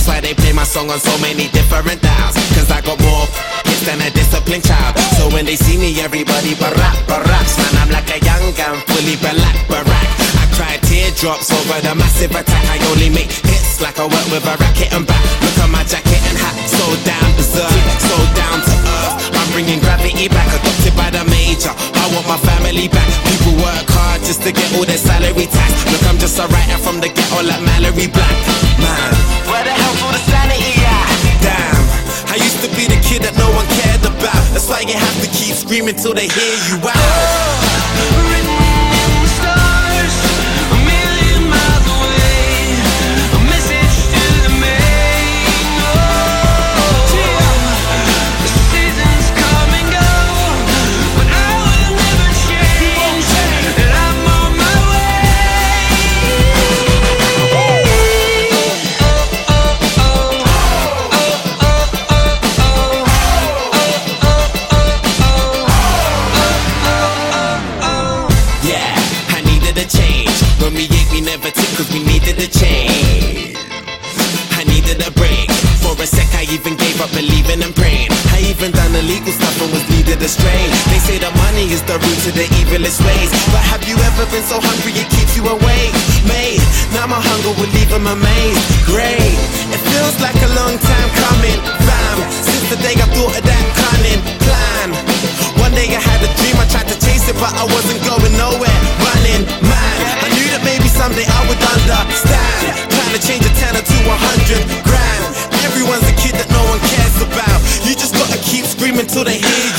why they play my song on so many different dials. Cause I got more hits than a disciplined child. So when they see me, everybody barracks. Man, I'm like a young gun, fully black barack. I cry teardrops over the massive attack. I only make hits like I work with a racket and back. Look at my jacket and hat, so damn berserk, so down to earth. I'm bringing gravity back, adopted by the major. I want my family back. People work hard just to get all their salary tax. Look, I'm just a writer from the ghetto like Mallory Black. Man, where the hell's all the sanity at? Damn, I used to be the kid that no one cared about. That's why you have to keep screaming till they hear you out. When we ate, we never took cause we needed a change. I needed a break. For a sec I even gave up believing and praying. I even done illegal stuff and was needed astray. They say that money is the root to the evilest ways. But have you ever been so hungry it keeps you awake? Mate, now my hunger will leave them amazed. Great, it feels like a long time coming. Fam, since the day I thought of that cunning plan. One day I had a dream, I tried to chase it but I wasn't going nowhere. Running, man, I knew that maybe someday I would understand. Trying to change a 10 to 100 grand. Everyone's a kid that no one cares about. You just gotta keep screaming till they hear